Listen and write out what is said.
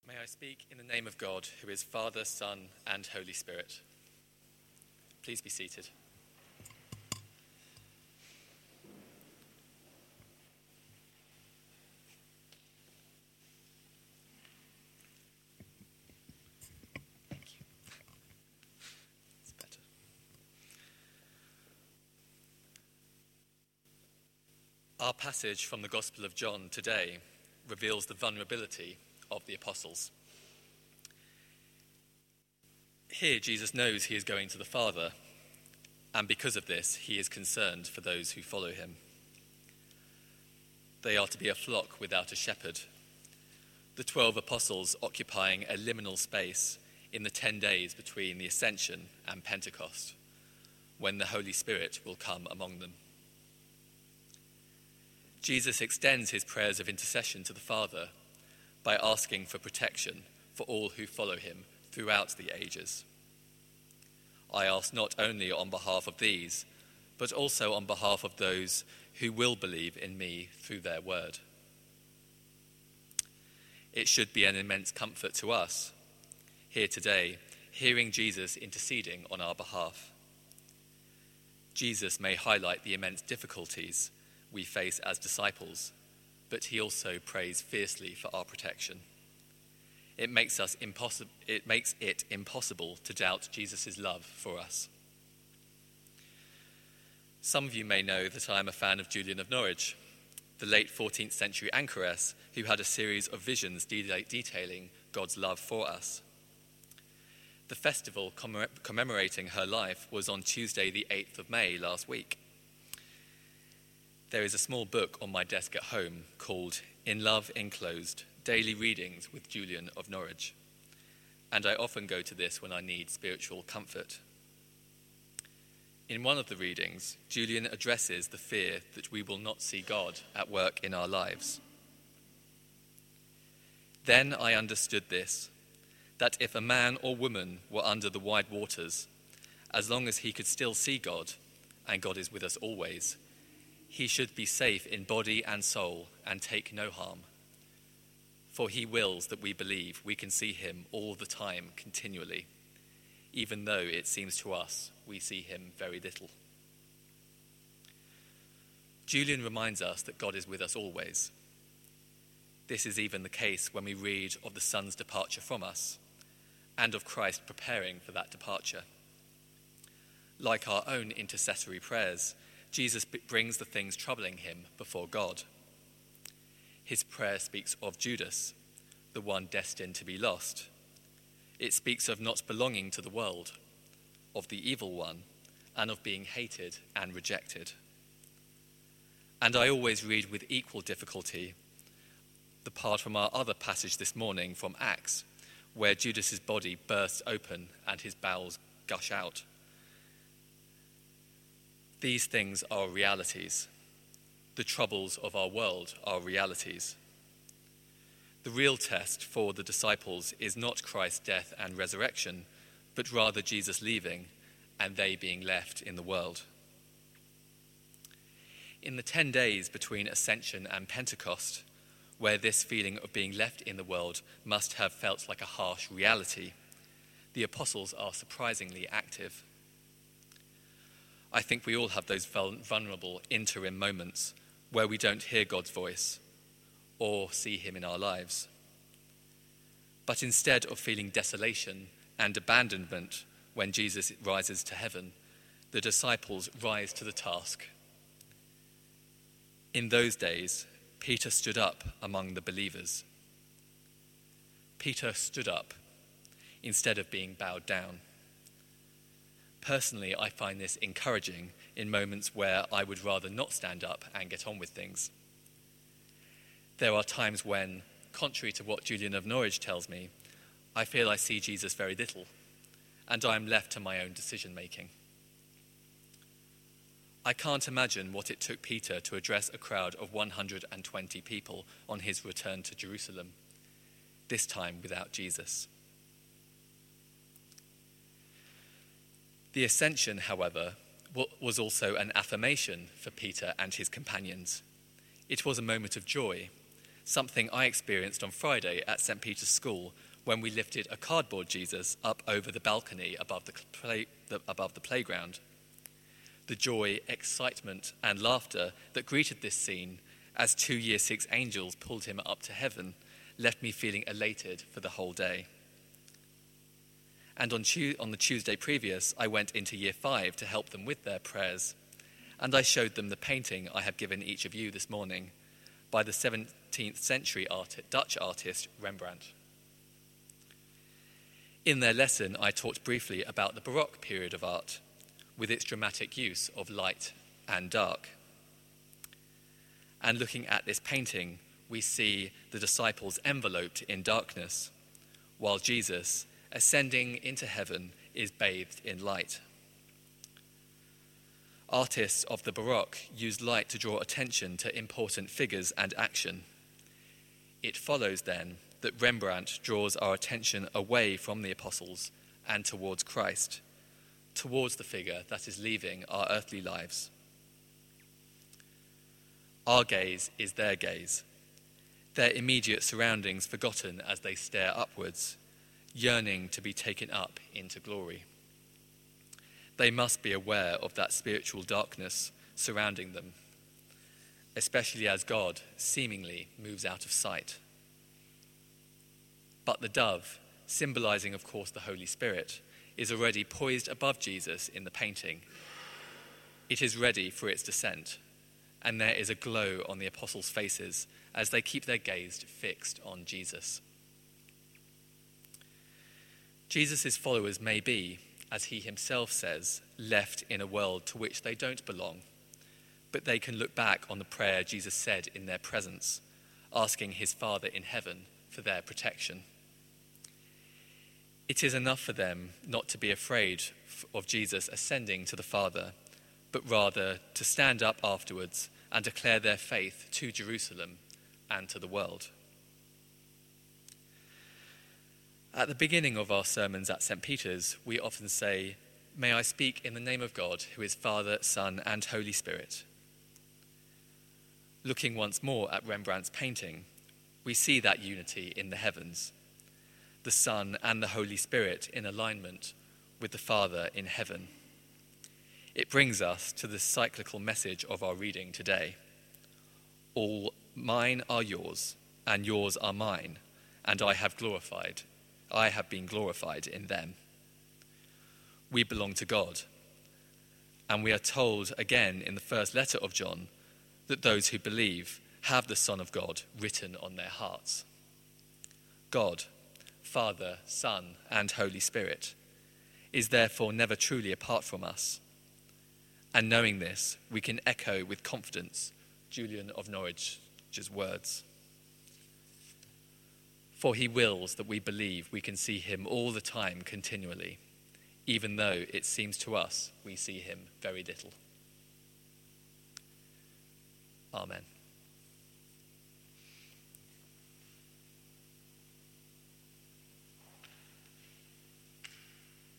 May I speak in the name of God, who is Father, Son, and Holy Spirit. Please be seated. Thank you. It's better. Our passage from the Gospel of John today reveals the vulnerability of the apostles. Here, Jesus knows he is going to the Father, and because of this, he is concerned for those who follow him. They are to be a flock without a shepherd, the 12 apostles occupying a liminal space in the 10 days between the Ascension and Pentecost, when the Holy Spirit will come among them. Jesus extends his prayers of intercession to the Father by asking for protection for all who follow him throughout the ages. I ask not only on behalf of these, but also on behalf of those who will believe in me through their word. It should be an immense comfort to us, here today, hearing Jesus interceding on our behalf. Jesus may highlight the immense difficulties we face as disciples, but he also prays fiercely for our protection. It makes it impossible to doubt Jesus' love for us. Some of you may know that I am a fan of Julian of Norwich, the late 14th century anchoress who had a series of visions detailing God's love for us. The festival commemorating her life was on Tuesday the 8th of May last week. There is a small book on my desk at home called In Love Enclosed, Daily Readings with Julian of Norwich, and I often go to this when I need spiritual comfort. In one of the readings, Julian addresses the fear that we will not see God at work in our lives. Then I understood this, that if a man or woman were under the wide waters, as long as he could still see God, and God is with us always, he should be safe in body and soul and take no harm. For he wills that we believe we can see him all the time continually, even though it seems to us we see him very little. Julian reminds us that God is with us always. This is even the case when we read of the Son's departure from us and of Christ preparing for that departure. Like our own intercessory prayers, Jesus brings the things troubling him before God. His prayer speaks of Judas, the one destined to be lost. It speaks of not belonging to the world, of the evil one, and of being hated and rejected. And I always read with equal difficulty the part from our other passage this morning from Acts, where Judas's body bursts open and his bowels gush out. These things are realities. The troubles of our world are realities. The real test for the disciples is not Christ's death and resurrection, but rather Jesus leaving and they being left in the world. In the 10 days between Ascension and Pentecost, where this feeling of being left in the world must have felt like a harsh reality, the apostles are surprisingly active. I think we all have those vulnerable interim moments where we don't hear God's voice or see him in our lives. But instead of feeling desolation and abandonment when Jesus rises to heaven, the disciples rise to the task. In those days, Peter stood up among the believers. Peter stood up instead of being bowed down. Personally, I find this encouraging in moments where I would rather not stand up and get on with things. There are times when, contrary to what Julian of Norwich tells me, I feel I see Jesus very little, and I am left to my own decision-making. I can't imagine what it took Peter to address a crowd of 120 people on his return to Jerusalem, this time without Jesus. The Ascension, however, was also an affirmation for Peter and his companions. It was a moment of joy, something I experienced on Friday at St. Peter's School when we lifted a cardboard Jesus up over the balcony above the playground. The joy, excitement, and laughter that greeted this scene as 2 Year 6 angels pulled him up to heaven left me feeling elated for the whole day. And on the Tuesday previous, I went into Year 5 to help them with their prayers, and I showed them the painting I have given each of you this morning by the 17th century Dutch artist Rembrandt. In their lesson, I talked briefly about the Baroque period of art, with its dramatic use of light and dark. And looking at this painting, we see the disciples enveloped in darkness, while Jesus, ascending into heaven, is bathed in light. Artists of the Baroque used light to draw attention to important figures and action. It follows then that Rembrandt draws our attention away from the apostles and towards Christ, towards the figure that is leaving our earthly lives. Our gaze is their gaze, their immediate surroundings forgotten as they stare upwards, yearning to be taken up into glory. They must be aware of that spiritual darkness surrounding them, especially as God seemingly moves out of sight. But the dove, symbolizing, of course, the Holy Spirit, is already poised above Jesus in the painting. It is ready for its descent, and there is a glow on the apostles' faces as they keep their gaze fixed on Jesus. Jesus' followers may be, as he himself says, left in a world to which they don't belong, but they can look back on the prayer Jesus said in their presence, asking his Father in heaven for their protection. It is enough for them not to be afraid of Jesus ascending to the Father, but rather to stand up afterwards and declare their faith to Jerusalem and to the world. At the beginning of our sermons at St. Peter's, we often say, "May I speak in the name of God, who is Father, Son, and Holy Spirit." Looking once more at Rembrandt's painting, we see that unity in the heavens, the Son and the Holy Spirit in alignment with the Father in heaven. It brings us to the cyclical message of our reading today. All mine are yours, and yours are mine, and I have been glorified in them. We belong to God, and we are told again in the first letter of John that those who believe have the Son of God written on their hearts. God, Father, Son, and Holy Spirit, is therefore never truly apart from us. And knowing this, we can echo with confidence Julian of Norwich's words. For he wills that we believe we can see him all the time continually, even though it seems to us we see him very little. Amen.